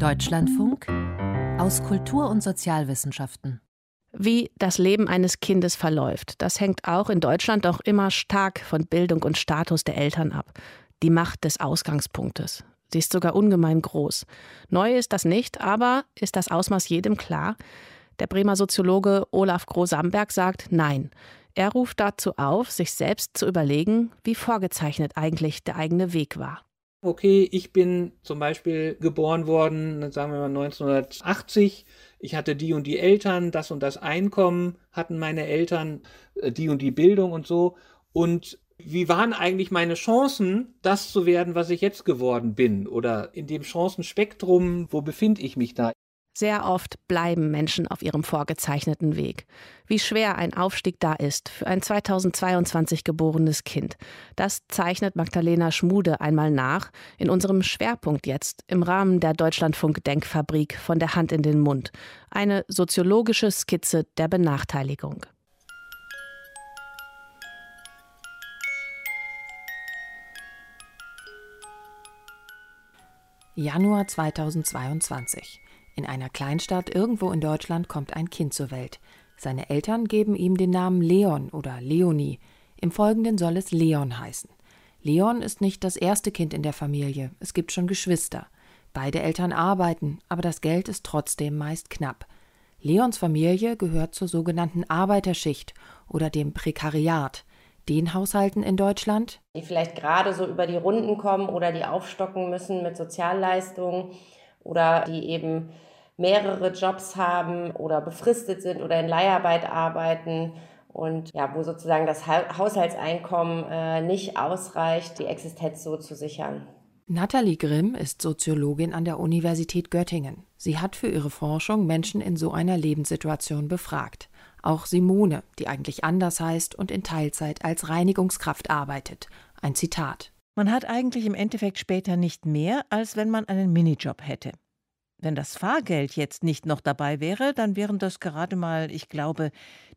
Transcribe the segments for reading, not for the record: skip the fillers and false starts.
Deutschlandfunk aus Kultur- und Sozialwissenschaften. Wie das Leben eines Kindes verläuft, das hängt auch in Deutschland doch immer stark von Bildung und Status der Eltern ab. Die Macht des Ausgangspunktes. Sie ist sogar ungemein groß. Neu ist das nicht, aber ist das Ausmaß jedem klar? Der Bremer Soziologe Olaf Groh-Samberg sagt Nein. Er ruft dazu auf, sich selbst zu überlegen, wie vorgezeichnet eigentlich der eigene Weg war. Okay, ich bin zum Beispiel geboren worden, sagen wir mal 1980. Ich hatte die und die Eltern, das und das Einkommen hatten meine Eltern, die und die Bildung und so. Und wie waren eigentlich meine Chancen, das zu werden, was ich jetzt geworden bin? Oder in dem Chancenspektrum, wo befinde ich mich da? Sehr oft bleiben Menschen auf ihrem vorgezeichneten Weg. Wie schwer ein Aufstieg da ist für ein 2022 geborenes Kind, das zeichnet Magdalena Schmude einmal nach in unserem Schwerpunkt jetzt im Rahmen der Deutschlandfunk-Denkfabrik von der Hand in den Mund. Eine soziologische Skizze der Benachteiligung. Januar 2022. In einer Kleinstadt irgendwo in Deutschland kommt ein Kind zur Welt. Seine Eltern geben ihm den Namen Leon oder Leonie. Im Folgenden soll es Leon heißen. Leon ist nicht das erste Kind in der Familie. Es gibt schon Geschwister. Beide Eltern arbeiten, aber das Geld ist trotzdem meist knapp. Leons Familie gehört zur sogenannten Arbeiterschicht oder dem Prekariat. Den Haushalten in Deutschland, die vielleicht gerade so über die Runden kommen oder die aufstocken müssen mit Sozialleistungen oder die eben mehrere Jobs haben oder befristet sind oder in Leiharbeit arbeiten und ja, wo sozusagen das Haushaltseinkommen nicht ausreicht, die Existenz so zu sichern. Nathalie Grimm ist Soziologin an der Universität Göttingen. Sie hat für ihre Forschung Menschen in so einer Lebenssituation befragt. Auch Simone, die eigentlich anders heißt und in Teilzeit als Reinigungskraft arbeitet. Ein Zitat. Man hat eigentlich im Endeffekt später nicht mehr, als wenn man einen Minijob hätte. Wenn das Fahrgeld jetzt nicht noch dabei wäre, dann wären das gerade mal, ich glaube,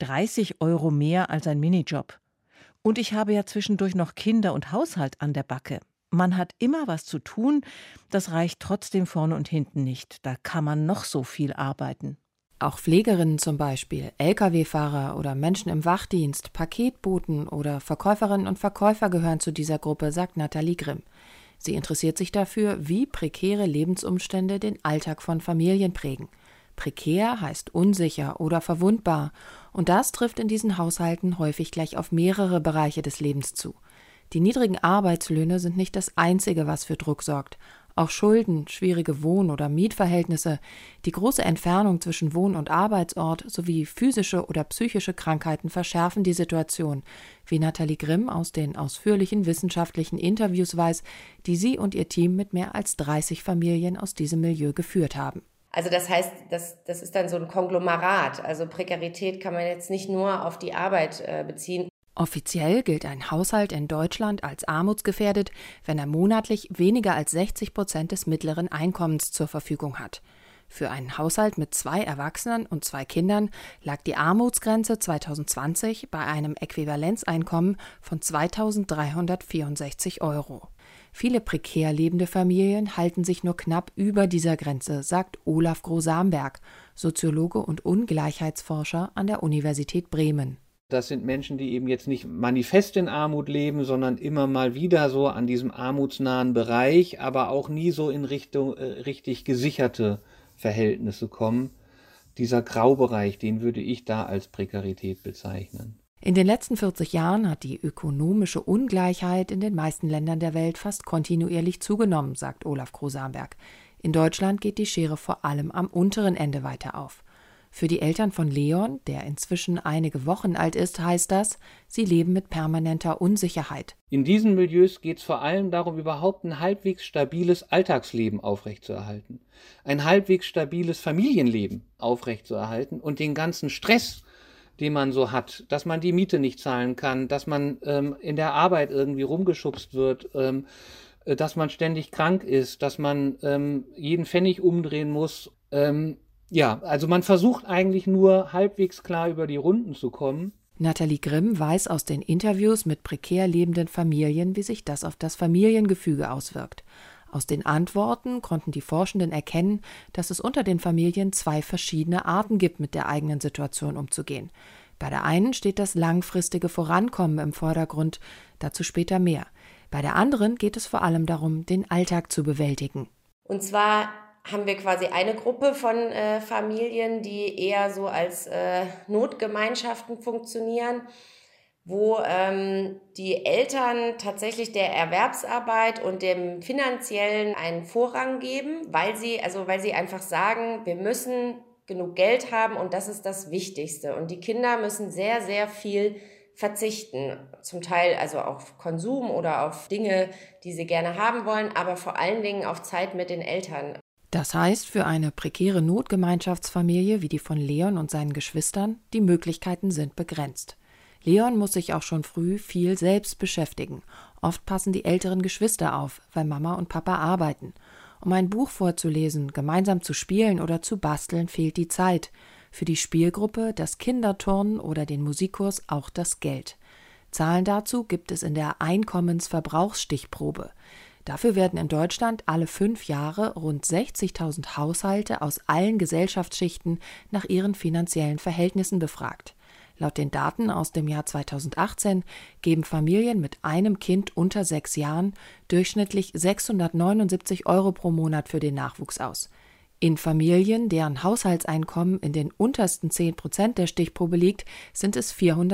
30 € mehr als ein Minijob. Und ich habe ja zwischendurch noch Kinder und Haushalt an der Backe. Man hat immer was zu tun, das reicht trotzdem vorne und hinten nicht. Da kann man noch so viel arbeiten. Auch Pflegerinnen zum Beispiel, Lkw-Fahrer oder Menschen im Wachdienst, Paketboten oder Verkäuferinnen und Verkäufer gehören zu dieser Gruppe, sagt Nathalie Grimm. Sie interessiert sich dafür, wie prekäre Lebensumstände den Alltag von Familien prägen. Prekär heißt unsicher oder verwundbar und das trifft in diesen Haushalten häufig gleich auf mehrere Bereiche des Lebens zu. Die niedrigen Arbeitslöhne sind nicht das Einzige, was für Druck sorgt. Auch Schulden, schwierige Wohn- oder Mietverhältnisse, die große Entfernung zwischen Wohn- und Arbeitsort sowie physische oder psychische Krankheiten verschärfen die Situation, wie Nathalie Grimm aus den ausführlichen wissenschaftlichen Interviews weiß, die sie und ihr Team mit mehr als 30 Familien aus diesem Milieu geführt haben. Also das heißt, das ist dann so ein Konglomerat. Also Prekarität kann man jetzt nicht nur auf die Arbeit beziehen. Offiziell gilt ein Haushalt in Deutschland als armutsgefährdet, wenn er monatlich weniger als 60% des mittleren Einkommens zur Verfügung hat. Für einen Haushalt mit 2 Erwachsenen und 2 Kindern lag die Armutsgrenze 2020 bei einem Äquivalenzeinkommen von 2.364 €. Viele prekär lebende Familien halten sich nur knapp über dieser Grenze, sagt Olaf Groh-Samberg, Soziologe und Ungleichheitsforscher an der Universität Bremen. Das sind Menschen, die eben jetzt nicht manifest in Armut leben, sondern immer mal wieder so an diesem armutsnahen Bereich, aber auch nie so in Richtung richtig gesicherte Verhältnisse kommen. Dieser Graubereich, den würde ich da als Prekarität bezeichnen. In den letzten 40 Jahren hat die ökonomische Ungleichheit in den meisten Ländern der Welt fast kontinuierlich zugenommen, sagt Olaf Groh-Samberg. In Deutschland geht die Schere vor allem am unteren Ende weiter auf. Für die Eltern von Leon, der inzwischen einige Wochen alt ist, heißt das, sie leben mit permanenter Unsicherheit. In diesen Milieus geht es vor allem darum, überhaupt ein halbwegs stabiles Alltagsleben aufrechtzuerhalten. Ein halbwegs stabiles Familienleben aufrechtzuerhalten und den ganzen Stress, den man so hat, dass man die Miete nicht zahlen kann, dass man in der Arbeit irgendwie rumgeschubst wird, dass man ständig krank ist, dass man jeden Pfennig umdrehen muss. Ja, also man versucht eigentlich nur halbwegs klar über die Runden zu kommen. Nathalie Grimm weiß aus den Interviews mit prekär lebenden Familien, wie sich das auf das Familiengefüge auswirkt. Aus den Antworten konnten die Forschenden erkennen, dass es unter den Familien 2 verschiedene Arten gibt, mit der eigenen Situation umzugehen. Bei der einen steht das langfristige Vorankommen im Vordergrund, dazu später mehr. Bei der anderen geht es vor allem darum, den Alltag zu bewältigen. Und zwar haben wir quasi eine Gruppe von Familien, die eher so als Notgemeinschaften funktionieren, wo die Eltern tatsächlich der Erwerbsarbeit und dem Finanziellen einen Vorrang geben, weil sie einfach sagen, wir müssen genug Geld haben und das ist das Wichtigste. Und die Kinder müssen sehr, sehr viel verzichten, zum Teil also auf Konsum oder auf Dinge, die sie gerne haben wollen, aber vor allen Dingen auf Zeit mit den Eltern. Das heißt für eine prekäre Notgemeinschaftsfamilie wie die von Leon und seinen Geschwistern, die Möglichkeiten sind begrenzt. Leon muss sich auch schon früh viel selbst beschäftigen. Oft passen die älteren Geschwister auf, weil Mama und Papa arbeiten. Um ein Buch vorzulesen, gemeinsam zu spielen oder zu basteln, fehlt die Zeit. Für die Spielgruppe, das Kinderturnen oder den Musikkurs auch das Geld. Zahlen dazu gibt es in der Einkommensverbrauchsstichprobe. Dafür werden in Deutschland alle 5 Jahre rund 60.000 Haushalte aus allen Gesellschaftsschichten nach ihren finanziellen Verhältnissen befragt. Laut den Daten aus dem Jahr 2018 geben Familien mit einem Kind unter 6 Jahren durchschnittlich 679 € pro Monat für den Nachwuchs aus. In Familien, deren Haushaltseinkommen in den untersten 10% der Stichprobe liegt, sind es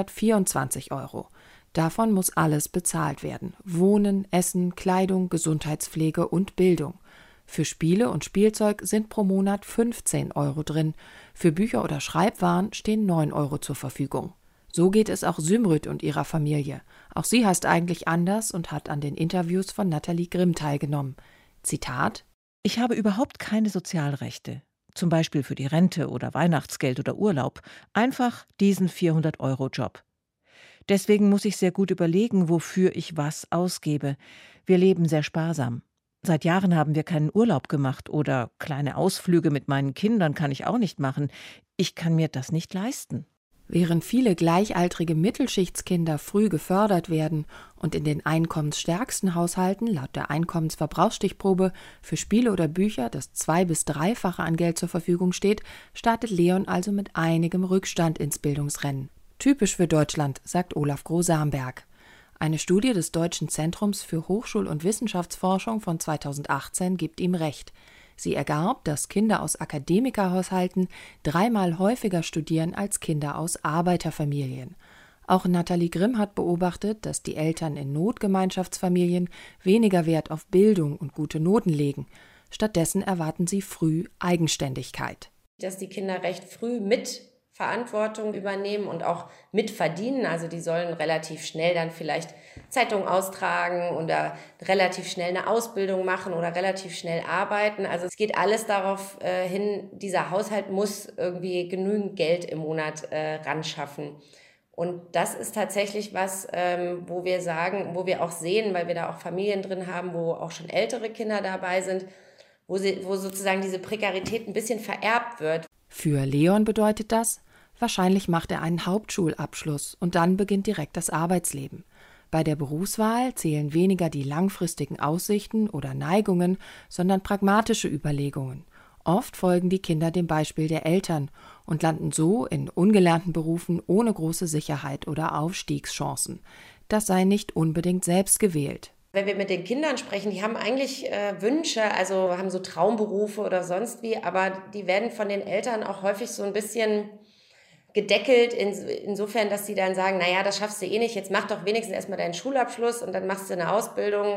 424 €. Davon muss alles bezahlt werden: Wohnen, Essen, Kleidung, Gesundheitspflege und Bildung. Für Spiele und Spielzeug sind pro Monat 15 € drin. Für Bücher oder Schreibwaren stehen 9 € zur Verfügung. So geht es auch Symrüt und ihrer Familie. Auch sie heißt eigentlich anders und hat an den Interviews von Nathalie Grimm teilgenommen. Zitat: Ich habe überhaupt keine Sozialrechte, zum Beispiel für die Rente oder Weihnachtsgeld oder Urlaub, einfach diesen 400-€-Job. Deswegen muss ich sehr gut überlegen, wofür ich was ausgebe. Wir leben sehr sparsam. Seit Jahren haben wir keinen Urlaub gemacht oder kleine Ausflüge mit meinen Kindern kann ich auch nicht machen. Ich kann mir das nicht leisten. Während viele gleichaltrige Mittelschichtskinder früh gefördert werden und in den einkommensstärksten Haushalten laut der Einkommensverbrauchsstichprobe für Spiele oder Bücher das 2- bis 3-fache an Geld zur Verfügung steht, startet Leon also mit einigem Rückstand ins Bildungsrennen. Typisch für Deutschland, sagt Olaf Groh-Samberg. Eine Studie des Deutschen Zentrums für Hochschul- und Wissenschaftsforschung von 2018 gibt ihm recht. Sie ergab, dass Kinder aus Akademikerhaushalten 3-mal häufiger studieren als Kinder aus Arbeiterfamilien. Auch Nathalie Grimm hat beobachtet, dass die Eltern in Notgemeinschaftsfamilien weniger Wert auf Bildung und gute Noten legen. Stattdessen erwarten sie früh Eigenständigkeit. Dass die Kinder recht früh mit Verantwortung übernehmen und auch mitverdienen. Also die sollen relativ schnell dann vielleicht Zeitung austragen oder relativ schnell eine Ausbildung machen oder relativ schnell arbeiten. Also es geht alles darauf hin, dieser Haushalt muss irgendwie genügend Geld im Monat ranschaffen. Und das ist tatsächlich was, wo wir auch sehen, weil wir da auch Familien drin haben, wo auch schon ältere Kinder dabei sind, wo sozusagen diese Prekarität ein bisschen vererbt wird. Für Leon bedeutet das: Wahrscheinlich macht er einen Hauptschulabschluss und dann beginnt direkt das Arbeitsleben. Bei der Berufswahl zählen weniger die langfristigen Aussichten oder Neigungen, sondern pragmatische Überlegungen. Oft folgen die Kinder dem Beispiel der Eltern und landen so in ungelernten Berufen ohne große Sicherheit oder Aufstiegschancen. Das sei nicht unbedingt selbst gewählt. Wenn wir mit den Kindern sprechen, die haben eigentlich Wünsche, also haben so Traumberufe oder sonst wie, aber die werden von den Eltern auch häufig so ein bisschen gedeckelt, insofern, dass sie dann sagen, naja, das schaffst du eh nicht, jetzt mach doch wenigstens erstmal deinen Schulabschluss und dann machst du eine Ausbildung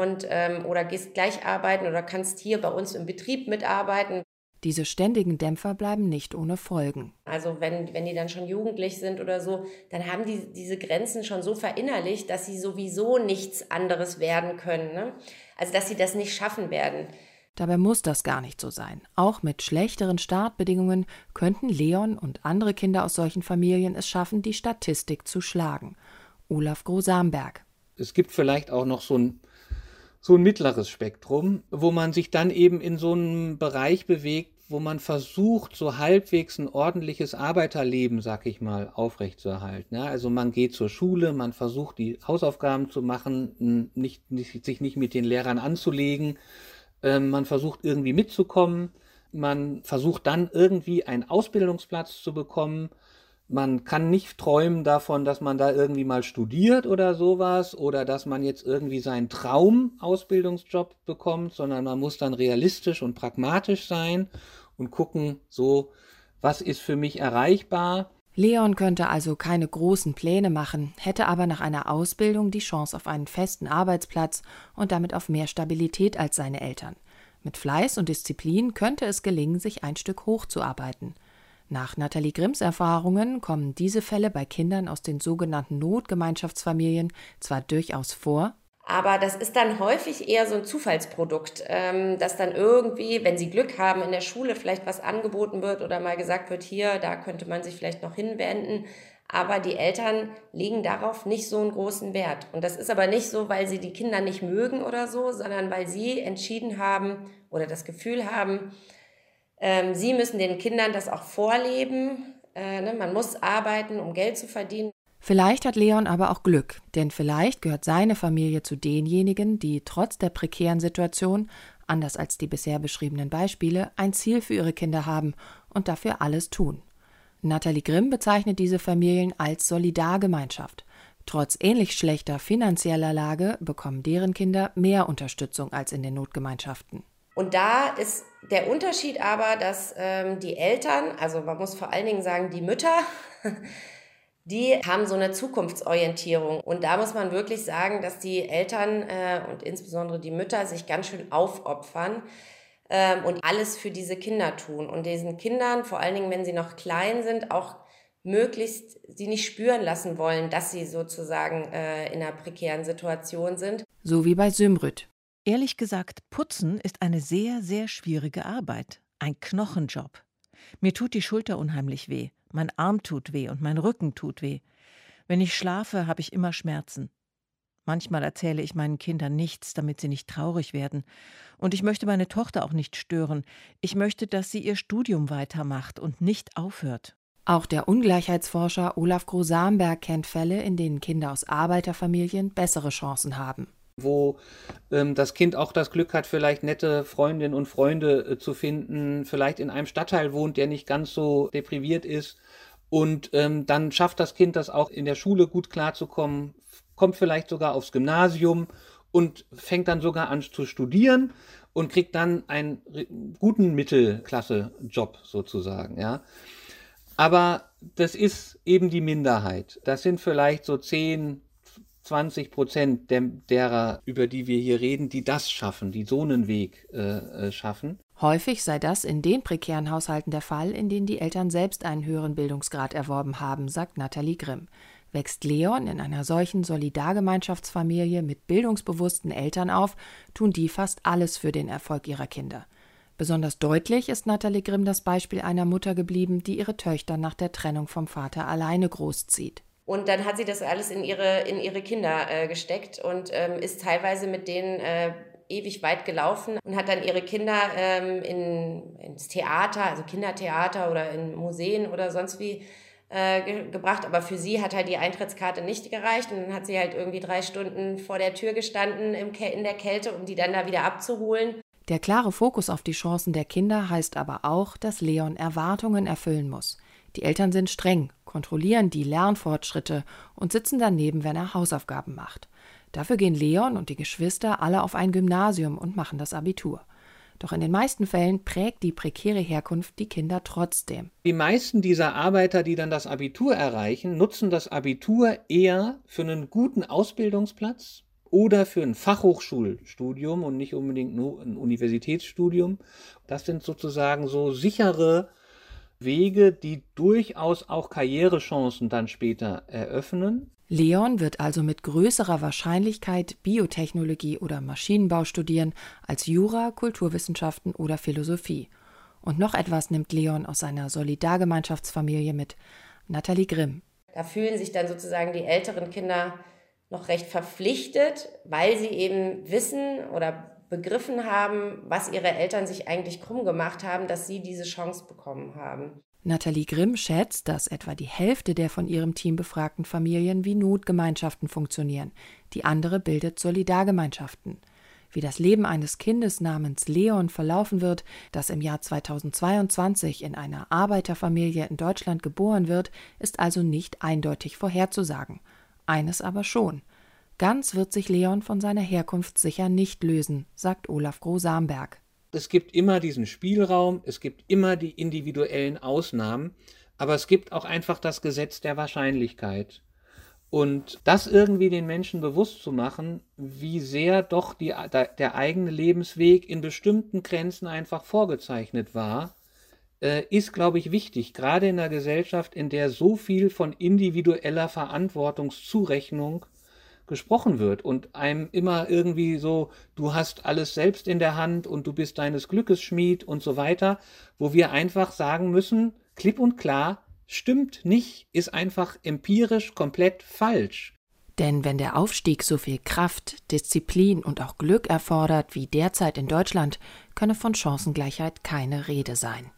oder gehst gleich arbeiten oder kannst hier bei uns im Betrieb mitarbeiten. Diese ständigen Dämpfer bleiben nicht ohne Folgen. Also wenn die dann schon jugendlich sind oder so, dann haben die diese Grenzen schon so verinnerlicht, dass sie sowieso nichts anderes werden können, ne? Also dass sie das nicht schaffen werden. Dabei muss das gar nicht so sein. Auch mit schlechteren Startbedingungen könnten Leon und andere Kinder aus solchen Familien es schaffen, die Statistik zu schlagen. Olaf Groh-Samberg. Es gibt vielleicht auch noch so ein mittleres Spektrum, wo man sich dann eben in so einem Bereich bewegt, wo man versucht, so halbwegs ein ordentliches Arbeiterleben, sag ich mal, aufrechtzuerhalten. Ja, also man geht zur Schule, man versucht, die Hausaufgaben zu machen, sich nicht mit den Lehrern anzulegen, man versucht irgendwie mitzukommen, man versucht dann irgendwie einen Ausbildungsplatz zu bekommen. Man kann nicht träumen davon, dass man da irgendwie mal studiert oder sowas oder dass man jetzt irgendwie seinen Traum-Ausbildungsjob bekommt, sondern man muss dann realistisch und pragmatisch sein und gucken, so, was ist für mich erreichbar. Leon könnte also keine großen Pläne machen, hätte aber nach einer Ausbildung die Chance auf einen festen Arbeitsplatz und damit auf mehr Stabilität als seine Eltern. Mit Fleiß und Disziplin könnte es gelingen, sich ein Stück hochzuarbeiten. Nach Nathalie Grimms Erfahrungen kommen diese Fälle bei Kindern aus den sogenannten Notgemeinschaftsfamilien zwar durchaus vor, aber das ist dann häufig eher so ein Zufallsprodukt, dass dann irgendwie, wenn sie Glück haben, in der Schule vielleicht was angeboten wird oder mal gesagt wird, hier, da könnte man sich vielleicht noch hinwenden. Aber die Eltern legen darauf nicht so einen großen Wert. Und das ist aber nicht so, weil sie die Kinder nicht mögen oder so, sondern weil sie entschieden haben oder das Gefühl haben, sie müssen den Kindern das auch vorleben. Man muss arbeiten, um Geld zu verdienen. Vielleicht hat Leon aber auch Glück, denn vielleicht gehört seine Familie zu denjenigen, die trotz der prekären Situation, anders als die bisher beschriebenen Beispiele, ein Ziel für ihre Kinder haben und dafür alles tun. Nathalie Grimm bezeichnet diese Familien als Solidargemeinschaft. Trotz ähnlich schlechter finanzieller Lage bekommen deren Kinder mehr Unterstützung als in den Notgemeinschaften. Und da ist der Unterschied aber, dass die Eltern, also man muss vor allen Dingen sagen, die Mütter, die haben so eine Zukunftsorientierung. Und da muss man wirklich sagen, dass die Eltern und insbesondere die Mütter sich ganz schön aufopfern und alles für diese Kinder tun. Und diesen Kindern, vor allen Dingen, wenn sie noch klein sind, auch möglichst sie nicht spüren lassen wollen, dass sie sozusagen in einer prekären Situation sind. So wie bei Symrüt. Ehrlich gesagt, Putzen ist eine sehr, sehr schwierige Arbeit. Ein Knochenjob. Mir tut die Schulter unheimlich weh. Mein Arm tut weh und mein Rücken tut weh. Wenn ich schlafe, habe ich immer Schmerzen. Manchmal erzähle ich meinen Kindern nichts, damit sie nicht traurig werden. Und ich möchte meine Tochter auch nicht stören. Ich möchte, dass sie ihr Studium weitermacht und nicht aufhört. Auch der Ungleichheitsforscher Olaf Groh-Samberg kennt Fälle, in denen Kinder aus Arbeiterfamilien bessere Chancen haben. Wo das Kind auch das Glück hat, vielleicht nette Freundinnen und Freunde zu finden, vielleicht in einem Stadtteil wohnt, der nicht ganz so depriviert ist. Und dann schafft das Kind das auch in der Schule gut klarzukommen, kommt vielleicht sogar aufs Gymnasium und fängt dann sogar an zu studieren und kriegt dann einen guten Mittelklasse-Job sozusagen. Ja. Aber das ist eben die Minderheit. Das sind vielleicht so 10-20% derer, über die wir hier reden, die das schaffen, die so einen Weg schaffen. Häufig sei das in den prekären Haushalten der Fall, in denen die Eltern selbst einen höheren Bildungsgrad erworben haben, sagt Nathalie Grimm. Wächst Leon in einer solchen Solidargemeinschaftsfamilie mit bildungsbewussten Eltern auf, tun die fast alles für den Erfolg ihrer Kinder. Besonders deutlich ist Nathalie Grimm das Beispiel einer Mutter geblieben, die ihre Töchter nach der Trennung vom Vater alleine großzieht. Und dann hat sie das alles in ihre Kinder gesteckt und ist teilweise mit denen ewig weit gelaufen und hat dann ihre Kinder ins Theater, also Kindertheater oder in Museen oder sonst wie gebracht. Aber für sie hat halt die Eintrittskarte nicht gereicht und dann hat sie halt irgendwie 3 Stunden vor der Tür gestanden in der Kälte, um die dann da wieder abzuholen. Der klare Fokus auf die Chancen der Kinder heißt aber auch, dass Leon Erwartungen erfüllen muss. Die Eltern sind streng, kontrollieren die Lernfortschritte und sitzen daneben, wenn er Hausaufgaben macht. Dafür gehen Leon und die Geschwister alle auf ein Gymnasium und machen das Abitur. Doch in den meisten Fällen prägt die prekäre Herkunft die Kinder trotzdem. Die meisten dieser Arbeiter, die dann das Abitur erreichen, nutzen das Abitur eher für einen guten Ausbildungsplatz oder für ein Fachhochschulstudium und nicht unbedingt nur ein Universitätsstudium. Das sind sozusagen so sichere Wege, die durchaus auch Karrierechancen dann später eröffnen. Leon wird also mit größerer Wahrscheinlichkeit Biotechnologie oder Maschinenbau studieren als Jura, Kulturwissenschaften oder Philosophie. Und noch etwas nimmt Leon aus seiner Solidargemeinschaftsfamilie mit: Nathalie Grimm. Da fühlen sich dann sozusagen die älteren Kinder noch recht verpflichtet, weil sie eben wissen oder begriffen haben, was ihre Eltern sich eigentlich krumm gemacht haben, dass sie diese Chance bekommen haben. Nathalie Grimm schätzt, dass etwa die Hälfte der von ihrem Team befragten Familien wie Notgemeinschaften funktionieren. Die andere bildet Solidargemeinschaften. Wie das Leben eines Kindes namens Leon verlaufen wird, das im Jahr 2022 in einer Arbeiterfamilie in Deutschland geboren wird, ist also nicht eindeutig vorherzusagen. Eines aber schon: Ganz wird sich Leon von seiner Herkunft sicher nicht lösen, sagt Olaf Groh-Samberg. Es gibt immer diesen Spielraum, es gibt immer die individuellen Ausnahmen, aber es gibt auch einfach das Gesetz der Wahrscheinlichkeit. Und das irgendwie den Menschen bewusst zu machen, wie sehr doch der eigene Lebensweg in bestimmten Grenzen einfach vorgezeichnet war, ist, glaube ich, wichtig, gerade in einer Gesellschaft, in der so viel von individueller Verantwortungszurechnung gesprochen wird und einem immer irgendwie so, du hast alles selbst in der Hand und du bist deines Glückes Schmied und so weiter, wo wir einfach sagen müssen, klipp und klar, stimmt nicht, ist einfach empirisch komplett falsch. Denn wenn der Aufstieg so viel Kraft, Disziplin und auch Glück erfordert wie derzeit in Deutschland, könne von Chancengleichheit keine Rede sein.